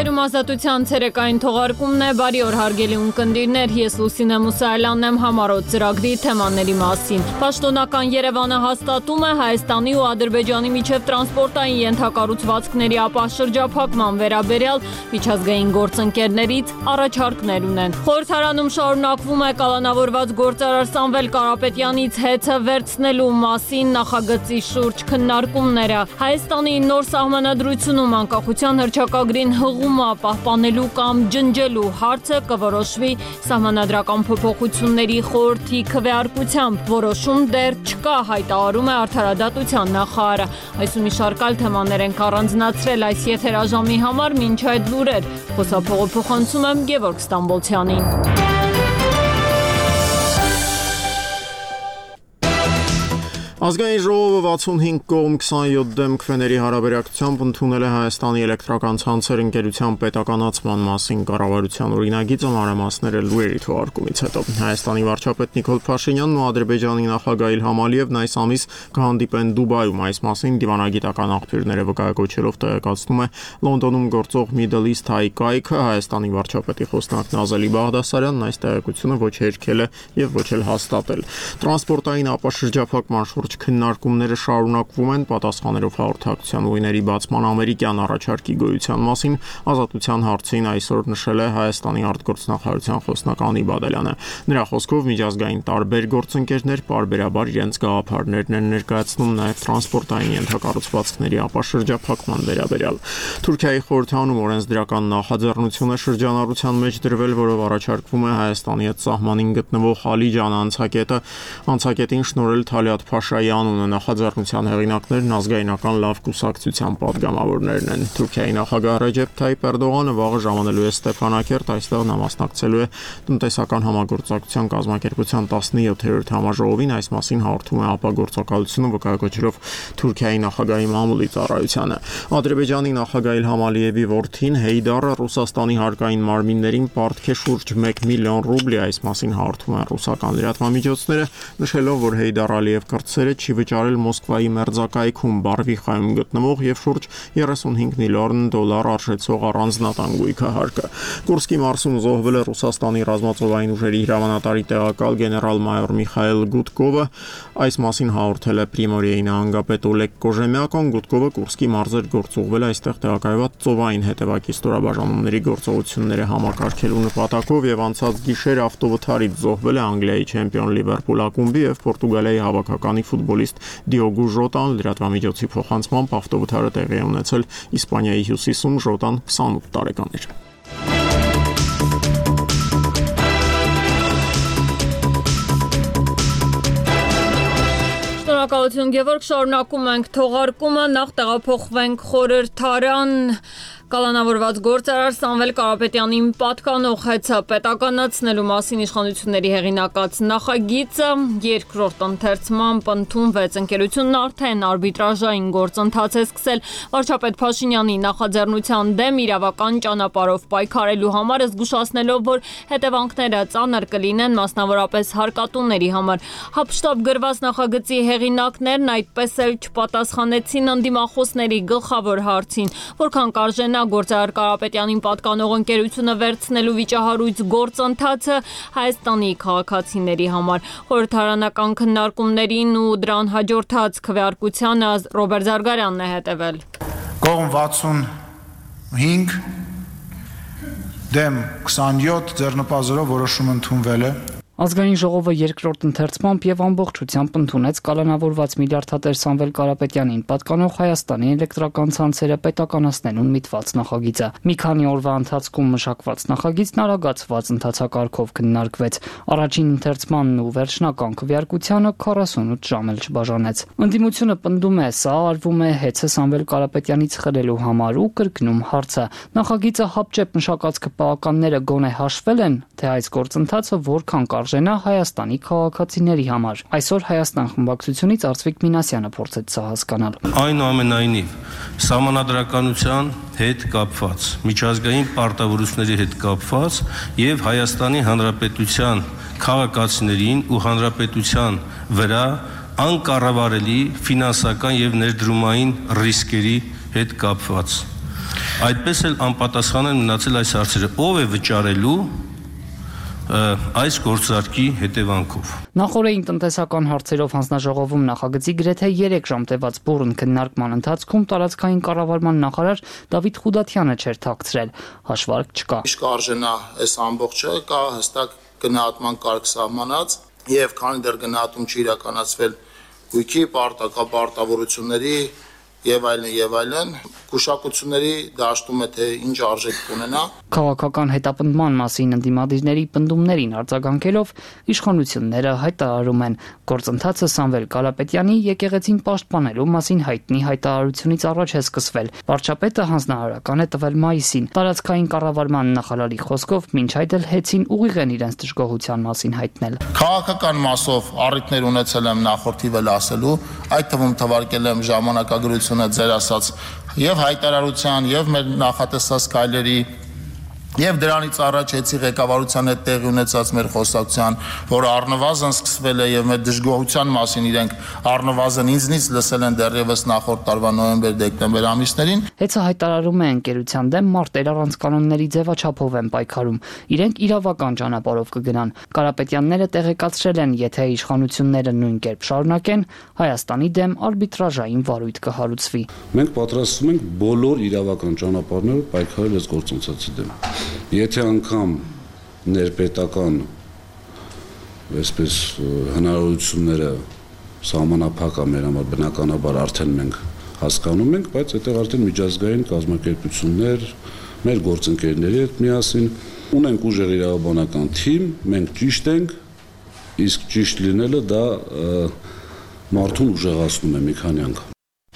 Եթերում ազատության ցերեկային թողարկումն է, բարի օր հարգելի ունկնդիրներ, ես Լուսինե Մուսայելյանն եմ համառոտ ծրագրի թեմաների մասին։ Պաշտոնական Երևանը հաստատում է Հայաստանի ու Ադրբեջանի միջև տրանսպորտային ենթակառուցվածքների ապահ-շրջափակման վերաբերյալ միջազգային գործընկերներից առաջարկներ ունեն։ Խորհրդարանում շարունակվում է կալանավորված գործարար Սամվել Կարապետյանից հեծը վերցնելու մասին նախագծի շուրջ քննարկումները։ Հայաստանի նոր սահմանադրությունում անկախության հռչակագրին հղումը պահպանելու կամ ջնջելու հարցը կորոշվի սահմանադրական փոփոխությունների խորհրդի քվեարկությամբ։ Որոշում դեռ չկա, հայտարարում է Արդարադատության նախարարը։ Այս ու մի շարք այլ թեմաներ ենք առանձնացրել այս եթերաժամի համար, մինչ այդ լուրեր խոսափողը փոխանցում եմ Գևորգ Ստամբոլցյանին։ Ազգային ժողովը 65 կողմ 27 դեմ քվեների հարաբերակցությամբ ընդունել է Հայաստանի էլեկտրական ցանցեր ընկերության պետականացման մասին կառավարության օրինագիծը մանրամասները լուրերի թողարկումից հետո։ Հայաստանի վարչապետ Նիկոլ Փաշինյանն ու Ադրբեջանի նախագահ Իլհամ Ալիևն այս ամիս կհանդիպեն Դուբայում։ Այս մասին դիվանագիտական աղբյուրները վկայակոչելով տեղեկացնում է Լոնդոնում գործող Middle East High կայքը։ Հայաստանի վարչապետի խոսնակ Նազելի Բաղդասարյանն այս տեղեկությունը ոչ հերքել է եւ ոչ էլ հաստատել։ Տրանսպորտային ապաշրջափակման շուրջ քննարկումները շարունակվում են պատասխաներով հաղորդակցության ուղիների բացման ամերիկյան առաջարկի գոյության մասին ազատության հարցին այսօր նշել է Հայաստանի արտգործնախարարության խոսնակ Անի Բադալյանը։ Նրա խոսքով միջազգային տարբեր գործընկերներ պարբերաբար իրենց գաղափարներն են ներկայացնում նաև տրանսպորտային ենթակառուցվածքների ապաշրջափակման վերաբերյալ։ Թուրքիայի խորհրդանում օրենսդրական նախաձեռնություն է շրջանառության մեջ դրվել, որով առաջարկվում է Հայաստանի հետ սահմանին գտնվող Ալիջան անցակետին շնորհել Թալիաթ Փաշայի անունը։ Նախաձեռնության հեղինակներն ազգայնական լավ կուսակցության падգամավորներն են։ Թուրքիայի նախագահ Ռեջեփ Թայիփ Էրդողանը վաղը ժամանելու է Ստեփանակերտ, այստեղ նա մասնակցելու է տնտեսական համագործակցության կազմակերպության 17-րդ համաժողովին, այս մասին հաղորդում է ապագործակալությունը վկայակոչելով Թուրքիայի նախագահի մամուլի ծառայությանը։ Ադրբեջանի նախագահ Իլհամ Ալիևի որդին Հեյդարը Ռուսաստանի հարկային մարմիններին պարտք է շուրջ 1 միլիոն ռուբլի, այս մասին հաղորդում են ռուսական լրատվամիջոցները, նշելով, որ Հեյդար Ալիև կրտսերը չի վճարել Մոսկվայի մերձակայքում Բարվիխայում գտնվող եւ շուրջ 35 միլիոն դոլար արժեցող առանձնատան գույքահարկը։ Կուրսկի մարզում զոհվել է Ռուսաստանի ռազմածովային ուժերի հրամանատարի տեղակալ գեներալ-մայոր Միխայել Գուտկովը, այս մասին հաղորդել է Պրիմորիեի նահանգապետ Օլեգ Կոժեմյակոն։ Գուտկովը Կուրսկի մարզեր գործուղվել է այստեղ տեղակայված ծովային հետևակի ստորաբաժանումների գործողությունները համակարգելու նպատակով եւ անցած գիշեր ավտովթարից զոհվել է Անգլիայի չեմպիոն Լիվերպուլ ակումբի եւ Պորտուգալիայի հավաքականի ֆուտբոլիստ Դիոգո Ժոտան։ Լրատվամիջոցի փոխանցմամբ ավտովթարը տեղի է ունեցել Իսպանիայի հյուսիսում, Ժոտան 28 տարեկան էր։ Շնորհակալություն Գևորգ, շարունակում ենք թողարկումը, նախ տեղափոխվենք խորհրդարան։ Կալանավորված գործարար Սամվել Կարապետյանին պատկանող հեծը պետականացնելու մասին իշխանությունների հեղինակած նախագիծը երկրորդ ընթերցմամբ ընդունվեց։ Ընկերությունն արդեն արբիտրաժային գործընթաց է սկսել վարչապետ Փաշինյանի նախաձեռնության դեմ իրավական ճանապարհով պայքարելու համար, զգուշացնելով, որ հետևանքները ծանր կլինեն, մասնավորապես հարկատուների համար։ Հապշտապ գրված նախագծի հեղինակներն այդպես էլ չպատասխանեցին ընդդիմախոսների գլխավոր հարցին, որքան կարժենա գործարար Կարապետյանին պատկանող ընկերությունը վերցնելու վիճահարույց գործընթացը Հայաստանի քաղաքացիների համար։ Խորհրդարանական քննարկումներին ու դրան հաջորդած քվեարկությանը Ռոբերտ Զարգարյանն է հետևել։ Կողմ 65 դեմ 27 ձեռնպազորով որոշում ընդունվել է։ Ազգային ժողովը երկրորդ ընթերցմամբ եւ ամբողջությամբ ընդունեց կալանավորված միլիարդատեր Սամվել Կարապետյանին պատկանող Հայաստանի էլեկտրական ցանցերը պետականացնելուն միտված նախագիծը։ Մի քանի օրվա ընթացքում մշակված նախագիծն արագացված ընթացակարգով քննարկվեց։ Առաջին ընթերցմանն ու վերջնական քվեարկությանը 48 ժամ էլ չբաժանեց։ Ընդդիմությունը պնդում է, սա արվում է հեծը Սամվել Կարապետյանից խլելու համար ու կրկնում հարցը։ Նախագիծը հապճեպ մշակած քպականները գոնե հաշվել են, թե այս գործընթացը որքան արժենա Հայաստանի քաղաքացիների համար։ Այսօր Հայաստան խմբակցությունից Արծվիկ Մինասյանը փորձեց սա հասկանալ։ Այնուամենայնիվ, սահմանադրականության հետ կապված, միջազգային պարտավորությունների հետ կապված եւ Հայաստանի Հանրապետության քաղաքացիներին ու հանրապետության վրա անկառավարելի ֆինանսական եւ ներդրումային ռիսկերի հետ կապված։ Այդպես էլ անպատասխան են մնացել այս հարցերը. ով է վճարելու այս գործարքի հետևանքով։ Նախորդային տնտեսական հարցերով հանձնաժողովում նախագծի գրեթե 3 ժամ տևած բուռն քննարկման ընթացքում տարածքային կառավարման նախարար Դավիթ Խուդատյանը չէր թաքցրել, հաշվարկ չկա։ Ինչ կարժենա այս ամբողջը, կա հստակ գնահատման կարգ սահմանած, եւ քանի դեռ գնահատում չի իրականացվել գույքի, պարտավորությունների եւ այլն, գուշակությունների դաշտում է թե ինչ արժեք կունենա։ Քաղաքական հետապնդման մասին ընդդիմադիրների պնդումներին արձագանքելով իշխանությունները հայտարարում են գործընթացը Սամվել Կարապետյանի եկեղեցին պաշտպանելու մասին հայտնի հայտարարությունից առաջ է սկսվել։ Վարչապետը հանձնարարական է տվել մայիսին։ Տարածքային կառավարման նախարարի խոսքով մինչ այդ էլ հեցին ուղիղ են իրենց դժգոհության մասին հայտնել։ Քաղաքական մասով առիթներ ունեցել եմ նախորդիվ էլ ասելու, այդ թվում թվարկել եմ ժամանակագրությունը ձեր ասած եւ հայտարարության եւ մեր նախատեսած քայլերի եւ դրանից առաջ էցի ղեկավարության հետ տեղի ունեցած մեր խոսակցության, որ առնվազն սկսվել է եւ մեր դժգոհության մասին իրենք առնվազն ինձնից լսել են դեռևս նախորդ տարվա նոյեմբեր-դեկտեմբեր ամիսներին։ Հեցը հայտարարում է ընկերության դեմ մարտեր առանց կանոնների ձևաչափով են պայքարում։ Իրենք իրավական ճանապարհով կգնան։ Կարապետյանները տեղեկացրել են, եթե իշխանությունները նույն կերպ շարունակեն, Հայաստանի դեմ արբիտրաժային վարույթ կհարուցվի։ Մենք պատրաստվում ենք բոլոր իրավական ճանապարհներով պայքարել այս գործընթացի դեմ։ Եթե անգամ ներպետական այսպես հնարավորությունները սահմանափակ է մեր համար բնականաբար արդեն մենք հասկանում ենք, բայց այդտեղ արդեն միջազգային կազմակերպություններ, մեր գործընկերների հետ միասին ունենք ուժեղ իրավաբանական թիմ, մենք ճիշտ ենք, իսկ ճիշտ լինելը դա մարդուն ուժեղացնում է մի քանի անգամ։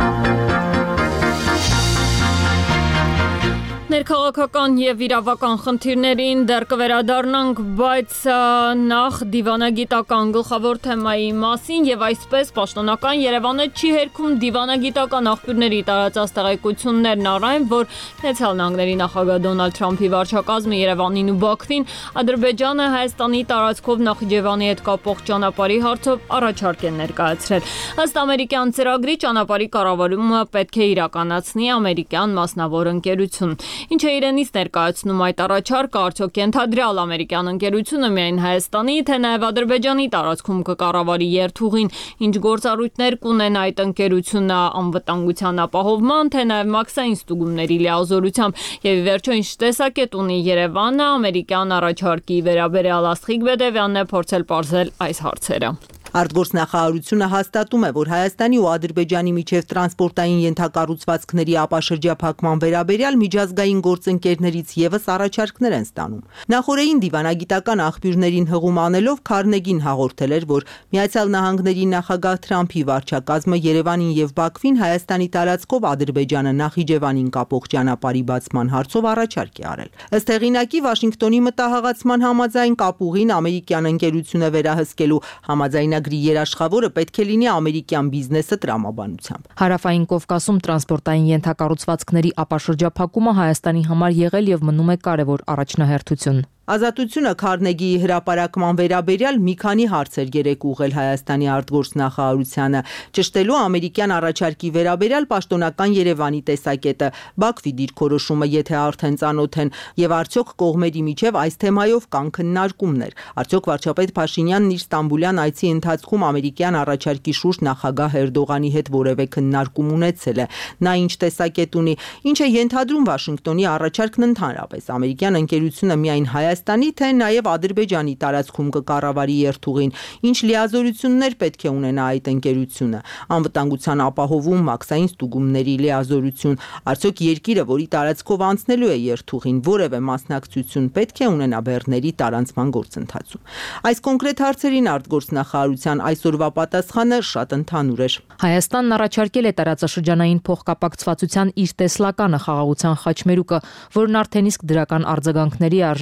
Ներքաղաքական եւ իրավական խնդիրներին դեռ կվերադառնանք, բայց նախ դիվանագիտական գլխավոր թեմայի մասին եւ այսպես պաշտոնական Երևանը չի հերքում դիվանագիտական աղբյուրների տարածած տեղեկություններն առայն, որ Միացյալ Նահանգների նախագահ Դոնալդ Թրամփի վարչակազմը Երևանին ու Բաքվին Ադրբեջանը Հայաստանի տարածքով Նախիջևանի հետ կապող ճանապարհի հարցով առաջարկ են ներկայացրել։ Ըստ ամերիկյան ծրագրի ճանապարհի կառավարումը պետք է իրականացնի ամերիկյան մասնավոր ընկերություն։ Ինչ է իրենից ներկայացնում այդ առաջարկը, արդյոք ենթադրյալ ամերիկյան ընկերությունը միայն Հայաստանի, թե նաև Ադրբեջանի տարածքում կկառավարի երթուղին, ինչ գործառույթներ կունենա այդ ընկերությունը անվտանգության ապահովման, թե նաև մաքսային ստուգումների լիազորությամբ, եւ ի վերջո ինչ տեսակետ ունի Երևանը ամերիկյան առաջարկի վերաբերյալ Աստղիկ Բեդևյանն է փորձել պարզել այս հարցերը։ Արտգործնախարարությունը հաստատում է, որ Հայաստանի ու Ադրբեջանի միջև տրանսպորտային ենթակառուցվածքների ապաշրջափակման վերաբերյալ միջազգային գործընկերներից եւս առաջարկներ են ստանում։ Նախորդային դիվանագիտական աղբյուրներին հղում անելով Քարնեգին հաղորդել էր, որ Միացյալ Նահանգների նախագահ Թրամփի վարչակազմը Երևանին եւ Բաքվին Հայաստանի տարածքով Ադրբեջանը Նախիջևանին կապող ճանապարհի բացման հարցով առաջարկ է արել։ Ըստ հեղինակի Վաշինգտոնի մտահղացման համաձայն կապուղին ամերիկյան ընկերությունը վերահսկելու համաձայն Գրի երաշխավորը պետք է լինի ամերիկյան բիզնեսը տրամաբանությամբ։ Հարավային Կովկասում տրանսպորտային ենթակառուցվածքների ապաշրջափակումը Հայաստանի համար եղել եւ մնում է կարևոր առաջնահերթություն։ Ազատությունը Քարնեգիի հրապարակման վերաբերյալ մի քանի հարցեր երեկ ուղղել Հայաստանի արտգործնախարարությանը, ճշտելու ամերիկյան առաջարկի վերաբերյալ պաշտոնական Երևանի տեսակետը, Բաքվի դիրքորոշումը, եթե արդեն ծանոթ են, եւ արդյոք կողմերի միջև այս թեմայով կան քննարկումներ։ Արդյոք վարչապետ Փաշինյանն իր Ստամբուլյան այցի ընթացքում ամերիկյան առաջարկի շուրջ նախագահ Էրդողանի հետ որևէ քննարկում ունեցել է։ Նա ինչ տեսակետ ունի, ինչ է ենթադրում Վաշինգտոնի առաջարկն ընդհանրապես։ Ամերիկյան ընկերությունը միայն Հայաստանի, թե նաև Ադրբեջանի տարածքում կկառավարի երթուղին, ինչ լիազորություններ պետք է ունենա այդ ընկերությունը, անվտանգության ապահովում, մաքսային ստուգումների լիազորություն, արդյոք երկիրը, որի տարածքով անցնելու է երթուղին, որևէ մասնակցություն պետք է ունենա բեռների տարանցման գործընթացում։ Այս կոնկրետ հարցերին արտգործնախարարության այսօրվա պատասխանը շատ ընդհանուր էր։ Հայաստանն առաջարկել է տարածաշրջանային փոխկապակցվածության իր տեսլականը խաղաղության խաչմերուկը, որն արդեն իսկ դրական արձագանքների արժանացել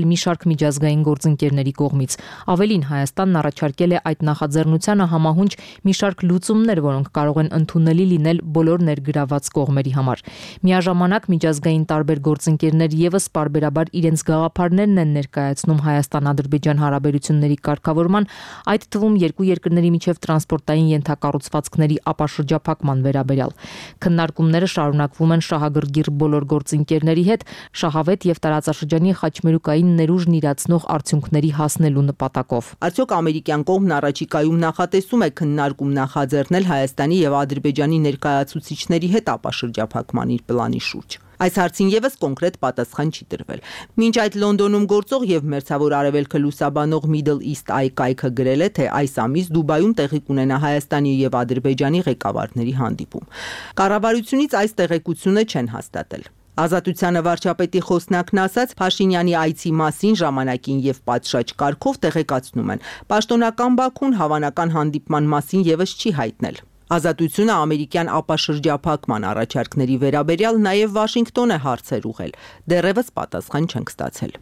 մի շարք միջազգային գործընկերների կողմից։ Ավելին, Հայաստանն առաջարկել է այդ նախաձեռնությանը համահունչ մի շարք լուծումներ, որոնք կարող են ընդունելի լինել բոլոր ներգրաված կողմերի համար։ Միաժամանակ միջազգային տարբեր գործընկերներ եւս պարբերաբար իրենց գաղափարներն են ներկայացնում Հայաստան-Ադրբեջան հարաբերությունների կարգավորման, այդ թվում երկու երկրների միջև տրանսպորտային ենթակառուցվածքների ապաշրջափակման վերաբերյալ։ Քննարկումները շարունակվում են շահագրգիռ բոլոր գործընկերների հետ, շահավետ եւ տարածաշրջանի խաչմերուկային ներուժն իրացնող արդյունքների հասնելու նպատակով։ Արդյոք ամերիկյան կողմն առաջիկայում նախատեսում է քննարկում նախաձեռնել Հայաստանի եւ Ադրբեջանի ներկայացուցիչների հետ ապաշրջափակման իր պլանի շուրջ։ Այս հարցին եւս կոնկրետ պատասխան չի տրվել։ Մինչ այդ Լոնդոնում գործող եւ մերձավոր արևելքը լուսաբանող Middle East Eye կայքը գրել է, թե այս ամիս Դուբայում տեղի կունենա Հայաստանի եւ Ադրբեջանի ղեկավարների հանդիպում։ Կառավարությունից այս տեղեկությունը չեն հաստատել։ Ազատությանը վարչապետի խոսնակն ասաց, Փաշինյանի այցի մասին ժամանակին եւ պատշաճ կարգով տեղեկացնում են։ Պաշտոնական Բաքուն հավանական հանդիպման մասին եւս չի հայտնել։ Ազատությունը ամերիկյան ապաշրջափակման առաջարկների վերաբերյալ նաև Վաշինգտոն է հարցեր ուղղել։ Դեռևս պատասխան չենք ստացել։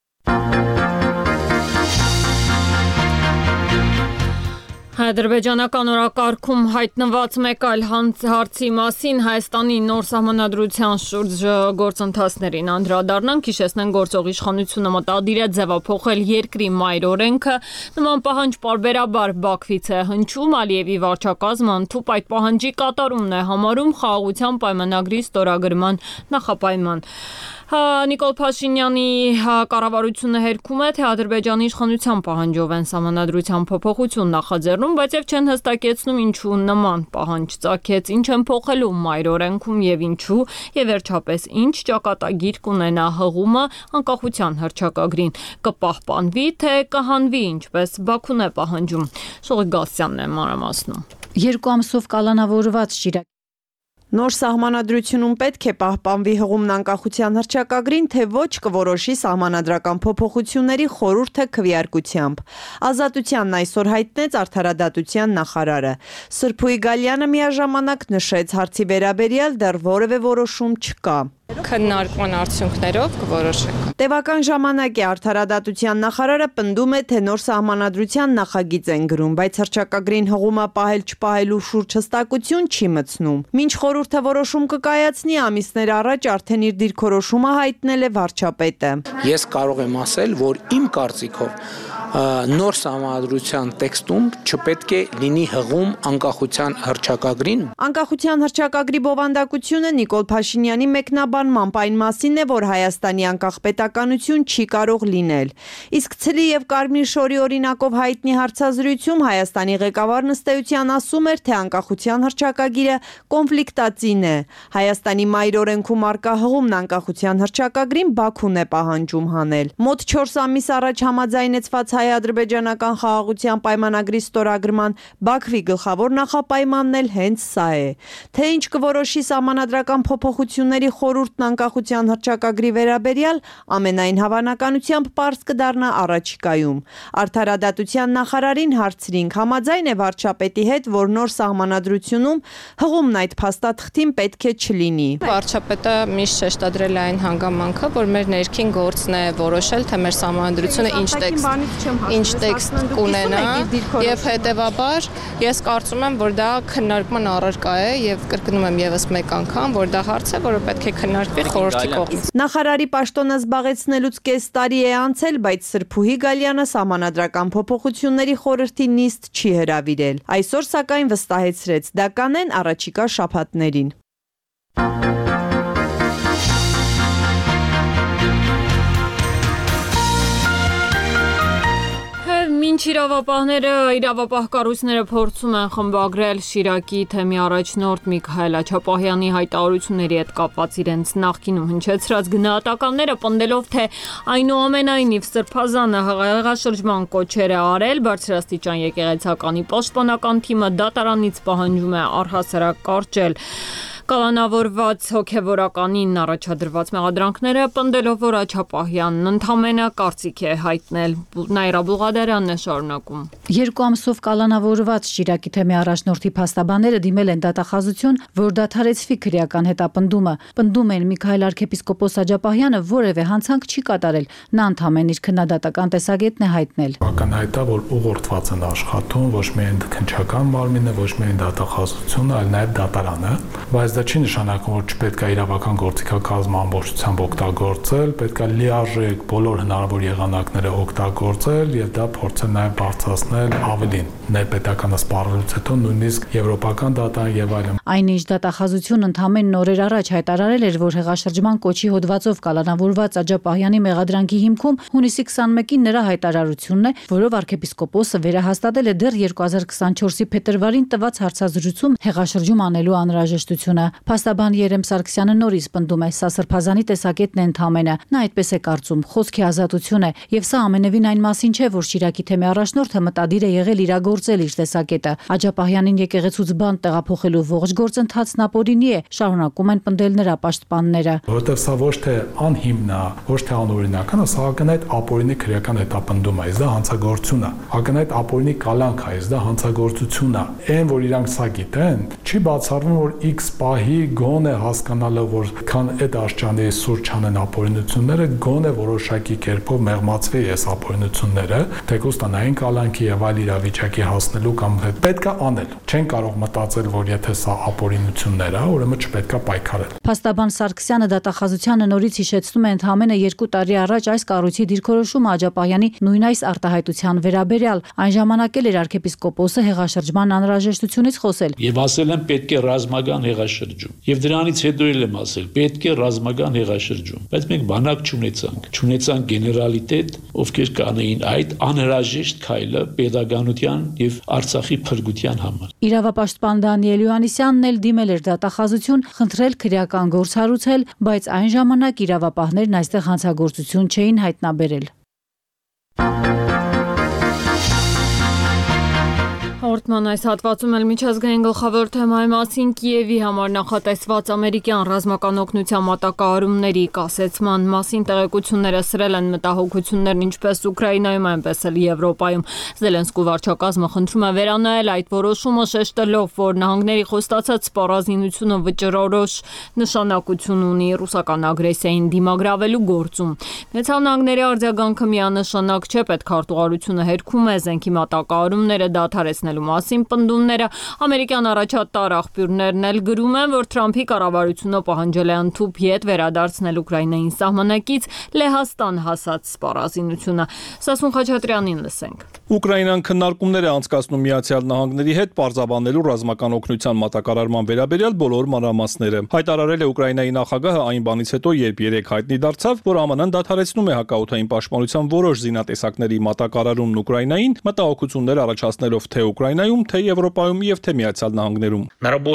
Ադրբեջանական օրակարգում հայտնված մեկ այլ հարցի մասին Հայաստանի նոր սահմանադրության շուրջ գործընթացներին անդրադառնանք, հիշեցնենք գործող իշխանությունը մտադիր է ձևափոխել երկրի մայր օրենքը, նման պահանջ պարբերաբար Բաքվից է հնչում, Ալիևի վարչակազմը ընդհուպ այդ պահանջի կատարումն է համարում խաղաղության պայմանագրի ստորագրման նախապայման։ Նիկոլ Փաշինյանի կառավարությունը հերքում է, թե Ադրբեջանի իշխանության պահանջով են սահմանադրության փոփոխություն նախաձեռնում, բայց եւ չեն հստակեցնում ինչու նման պահանջ ծագեց, ինչ են փոխելու մայր օրենքում եւ ինչու, եւ վերջապես ինչ ճակատագիր կունենա հղումը անկախության հռչակագրին, կպահպանվի, թե կհանվի, ինչպես Բաքուն է պահանջում։ Շողիկ Գասյանն է մանրամասնում։ 2 ամսով կալանավորված Շիրակ Նոր սահմանադրությունում պետք է պահպանվի հղումն անկախության հռչակագրին, թե ոչ կորոշի սահմանադրական փոփոխությունների խորհուրդը քվեարկությամբ։ Ազատությանն այսօր հայտնեց արդարադատության նախարարը։ Սրփուի Գալյանը միաժամանակ նշեց, հարցի վերաբերյալ դեռ որևէ որոշում չկա։ Քննարկման արդյունքներով կորոշենք։ Տևական ժամանակ է արդարադատության նախարարը պնդում է, թե նոր սահմանադրության նախագիծ են գրում, բայց հռչակագրին հղումը պահել չպահելու շուրջ հստակություն չի մտցնում։ Մինչ խորհուրդը որոշում կկայացնի, ամիսներ առաջ արդեն իր դիրքորոշումը հայտնել է վարչապետը։ Ես կարող եմ ասել, որ իմ կարծիքով նոր սահմանադրության տեքստում չպետք է լինի հղում անկախության հռչակագրին։ Անկախության հռչակագրի բովանդակությունը Նիկոլ Փաշինյանի մեկնաբանմամբ այն մասին է, որ Հայաստանի անկախ պետականություն չի կարող լինել։ Իսկ ցլի եւ կարմիր շորի օրինակով հայտնի հարցազրույցում Հայաստանի ղեկավարն ըստ էության ասում էր, թե անկախության հռչակագիրը կոնֆլիկտածին է։ Հայաստանի մայր օրենքում արկա հղումն անկախության հռչակագրին Բաքուն է պահանջում հանել։ Մոտ 4 ամիս առաջ համաձայնեցված հայ-ադրբեջանական խաղաղության պայմանագրի ստորագրման Բաքվի գլխավոր նախապայմանն էլ հենց սա է։ Թե ինչ կորոշի սահմանադրական փոփոխությունների խորհուրդն անկախության հռչակագրի վերաբերյալ, ամենայն հավանականությամբ պարզ կդառնա առաջիկայում։ Արդարադատության նախարարին հարցրինք, համաձայն է վարչապետի հետ, որ նոր սահմանադրությունում հղումն այդ փաստաթղթին պետք է չլինի։ Վարչապետը միշտ շեշտադրել է այն հանգամանքը, որ մեր ներքին գործն է որոշել, թե մեր սահմանադրությունը ինչ տեքստ կունենա, եւ հետեւաբար ես կարծում եմ, որ դա քննարկման առարկա է եւ կրկնում եմ եւս մեկ անգամ, որ դա հարց է, որը պետք է քննարկվի խորհրդի կողմից։ Նախարարի պաշտոնը զբաղեցնելուց կես տարի է անցել, բայց Սրփուհի Գալյանը սահմանադրական փոփոխությունների խորհրդի նիստ չի հրավիրել։ Այսօր սակայն վստահեցրեց, դա կանեն առաջիկա շաբաթներին։ Մինչ իրավապահ կառույցները փորձում են խմբագրել Շիրակի թեմի առաջնորդ Միքայել Աչապահյանի հայտարարությունների հետ կապված իրենց նախկինում հնչեցրած գնահատականները, պնդելով, թե այնուամենայնիվ Սրբազանը հեղաշրջման կոչեր է արել, բարձրաստիճան եկեղեցականի պաշտպանական թիմը դատարանից պահանջում է առհասարակ կարճել Կալանավորված հոգևորականին առաջադրված մեղադրանքները պնդելով, որ Աջապահյանն ընդամենը կարծիք է հայտնել, Նաիրա Բուղադարյանն է շարունակում։ 2 ամսով կալանավորված Շիրակի թեմի առաջնորդի փաստաբանները դիմել են դատախազություն, որ դադարեցվի քրեական հետապնդումը։ Պնդում են Միքայել arczepiskopos Աջապահյանը որևէ հանցանք չի կատարել, նա ընդամենը իր քննադատական տեսակետն է հայտնել։ Ակնհայտ է, որ ուղղորդված են աշխատում ոչ միայն քննչական մարմինը, ոչ միայն դատախազությունը, այլ նաև դատարանը, բայց դա չի նշանակում, որ չպետք է իրավական գործիքակազմը ամբողջությամբ օգտագործել, պետք է լիարժեք բոլոր հնարավոր եղանակները օգտագործել եւ դա փորձել նաև բարձրացնել ավելին ներպետականը սպառելուց հետո նույնիսկ եվրոպական դատան եւ այլն։ Այնինչ դատախազությունն ընդամենը օրեր առաջ հայտարարել էր, որ հեղաշրջման կոչի հոդվածով կալանավորված Աջապահյանի մեղադրանքի հիմքում հունիսի 21-ին նրա հայտարարությունն է, որով arczepiskopos-ը վերահաստատել է դեռ 2024-ի փետրվարին տված հարցազրույցում հեղաշրջում անելու անհրաժեշտությունը։ Փաստաբան Երեմ Սարգսյանը նորից պնդում է, սա սրբազանի տեսակետն է ընդամենը, նա այդպես է կարծում, խոսքի ազատություն է, եւ սա ամենևին այն մասին չէ, որ Շիրակի թեմի առաջնորդը մտադիր է եղել իրագործել իր տեսակետը։ Աջապահյանին եկեղեցուց բան տեղափոխելու ողջ գործընթացն ապօրինի է, շարունակում են պնդել նրա պաշտպանները։ Որովհետեւ սա ոչ թե անհիմն է, ոչ թե անօրինական է, սա ակնհայտ ապօրինի քրեական հետապնդում է, դա հանցագործություն է։ Ակնհայտ ապօրինի կալանք է, դա հանցագործություն է։ Այն, որ իրանք սա գիտեն, չի բացառվում, որ X պահի գոնե հասկանալով, որ քան այդ աշճանի սուրճ անեն ապօրինությունները, գոնե որոշակի կերպով մեղմացվի այս ապօրինությունները, թեկուզ տնային կալանքի եւ այլ իրավիճակի հասնելու կամ պետք է անել։ Չեն կարող մտածել, որ եթե սա ապօրինություններ է, ուրեմն չպետք է պայքարել։ Փաստաբան Սարգսյանը դատախազությանը նորից հիշեցնում է ընդամենը 2 տարի առաջ այս կառույցի դիրքորոշումը Աջապահյանի նույն այս արտահայտության վերաբերյալ։ Այն ժամանակ էլ էր arczepiskopos-ը հեղաշրջման անհրաժեշտությունից խոսել։ Եվ ասել են պետք է ռազմական հեղաշրջում։ Եվ դրանից հետո էլ եմ ասել պետք է ռազմական հեղաշրջում։ Բայց մենք բանակ չունեցանք գեներալիտետ, ովքեր կանեին այդ անհրաժեշտ քայլը pedagogian եւ Արցախի փրկության համար։ Իրավապաշտպան Դանիել Յոհաննիսյանն էլ դիմել էր դատախազություն, խնդրել քրեական գործ հարուցել, բայց այն ժամանակ իրավապահներն այստեղ հանցագործություն չէին հայտնաբերել։ Հաղորդման այս հատվածում էլ միջազգային գլխավոր թեմայի մասին Կիևի համար նախատեսված ամերիկյան ռազմական օգնության մատակարարումների կասեցման մասին տեղեկությունները սրել են մտահոգություններն ինչպես Ուկրաինայում, այնպես էլ Եվրոպայում։ Զելենսկու վարչակազմը խնդրում է վերանայել այդ որոշումը, շեշտելով, որ նահանգների խոստացած սպառազինությունը վճռորոշ նշանակություն ունի ռուսական ագրեսիային դիմագրավելու գործում։ Միացյալ Նահանգների արձագանքը միանշանակ չէ, պետքարտուղարությունը հերքում է զենքի մատակարարումները դադարեցնել մասին պնդումները ամերիկյան առաջատար աղբյուրներն էլ գրում են, որ Թրամփի կառավարությունը պահանջել է ընդཐུպ ետ վերադարձնել Ուկրաինային սահմանակից Լեհաստան հասած սպառազինությունը։ Սասուն Խաչատրյանին լսենք։ Ուկրաինան քննարկումներ է անցկացնում Միացյալ Նահանգների հետ պարզաբանելու ռազմական օգնության մատակարարման վերաբերյալ բոլոր մանրամասները։ Հայտարարել է Ուկրաինայի նախագահը այն բանից հետո, երբ երեկ հայտնի դարձավ, որ ԱՄՆ-ն դադարեցնում է հակաօդային պաշտպանության որոշ զինատեսակների մատակարարումն Ուկրաինային, մտահոգություններ առաջացնելով թե Ուկրաինայում, թե Եվրոպայում եւ թե Միացյալ Նահանգներում։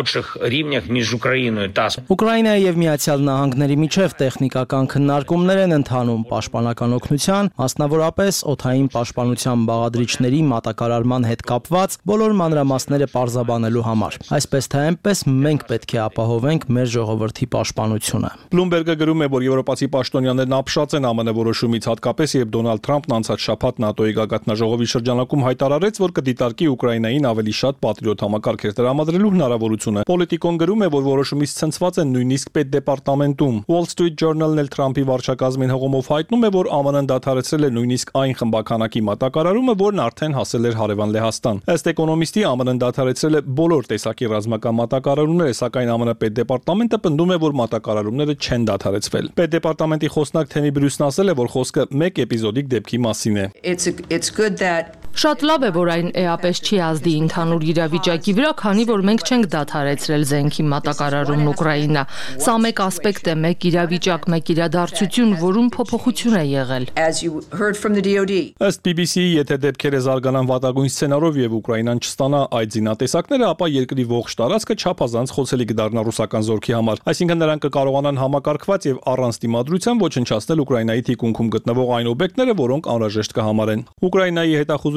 Ուկրաինայի եւ Միացյալ Նահանգների միջև տեխնիկական քննարկումներ են ընթանում պաշտպանական օգնության, մասնավորապես օդային պաշտպանության բաղադրիչների մատակարարման հետ կապված բոլոր մանրամասները պարզաբանելու համար։ Այսպես թե այնպես մենք պետք է ապահովենք մեր ժողովրդի պաշտպանությունը։ Bloomberg-ը գրում է, որ եվրոպացի պաշտոնյաներն ապշած են ԱՄՆ որոշումից, հատկապես երբ Դոնալդ Թրամփն անցած շաբաթ ՆԱՏՕ-ի գագաթնաժողովի շրջանակում հայտարարեց, որ կդիտարկի Ուկրաինային ավելի շատ պատրիոտ համակարգեր տրամադրելու հնարավորությունը։ Պոլիտիկոն գրում է, որ որոշումից ցնցված են նույնիսկ պետդեպարտամենտում։ Wall Street Journal-ն էլ Թրամփի վարչակազմին հողոմով հայտնում է, որ ԱՄՆ-ն դադարեցրել է նույնիսկ այն խմբականակի մատակարարումը, որն արդեն հասել էր հարևան Լեհաստան։ Ըստ էկոնոմիստի ԱՄՆ-ն դադարեցրել է բոլոր տեսակի ռազմական մատակարարումները, սակայն ԱՄՆ պետդեպարտամենտը պնդում է, որ մատակարարումները չեն դադարեցվել։ Պետդեպարտամենտի խոսնակ Թեմի Բրյուսն ասել է, որ խոսքը մեկ էպիզոդիկ դեպքի մասին է։ Շատ լավ է, որ այն էապես չի ազդի ընդհանուր իրավիճակի վրա, քանի որ մենք չենք դադարեցրել զենքի մատակարարումն Ուկրաինա։ Սա մեկ ասպեկտ է, մեկ իրավիճակ, մեկ իրադարձություն, որում փոփոխություն է եղել։ Ըստ BBC-ի, եթե դեպքերը զարգանան վատագույն սցենարով եւ Ուկրաինան չստանա այդ զինատեսակները, ապա երկրի ողջ տարածքը չափազանց խոցելի կդառնա ռուսական զորքի համար։ Այսինքն նրանք կկարողանան համակարգված եւ առանց դիմադրության ոչնչացնել Ուկրաինայի թիկունքում գտնվող այն օբյեկտները, որոնք անհրաժեշտ կհամարեն։ Ուկրաինայի հետախուզության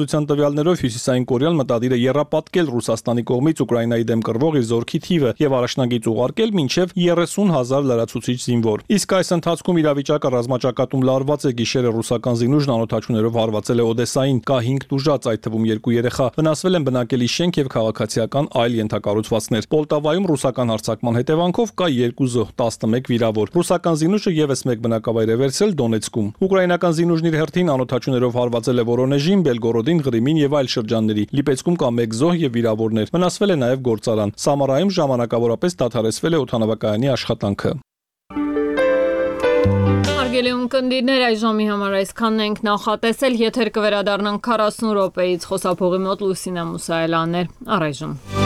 հետախուզության տվյալներով Հյուսիսային Կորեան մտադիր է եռապատկել Ռուսաստանի կողմից Ուկրաինայի դեմ կռվող իր զորքի թիվը եւ առաջնագիծ ուղարկել մինչեւ 30,000 լրացուցիչ զինվոր։ Իսկ այս ընթացքում իրավիճակը ռազմաճակատում լարված է, գիշերը ռուսական զինուժն անօթաչուներով հարվածել է Օդեսային, կա 5 տուժած, այդ թվում 2 երեխա, վնասվել են բնակելի շենք եւ քաղաքացիական այլ ենթակառուցվածքներ։ Պոլտավայում ռուսական հարձակման հետևանքով կա 2 զոհ, 11 վիրավոր։ Ռուսական զինուժը եւս 1 բնակավայր է վերցրել Դոնեցկում։ Ուկրաինական զինուժն իր հերթին անօթաչուներով հարվածել է Վորոնեժին, Բելգորոդին, Ղրիմին եւ այլ շրջանների։ Լիպեցկում կա 1 զոհ եւ վիրավորներ։ Վնասվել է նաեւ գործարան։ Սամարայում ժամանակավորապես դադարեցվել է օդանավակայանի աշխատանքը։ Հարգելի ունկնդիրներ, այս ժամի համար այսքանն ենք նախատեսել, եթեր կվերադառնանք 40 րոպեից, խոսափողի մոտ Լուսինե Մուսայելյանն էր, առայժմ։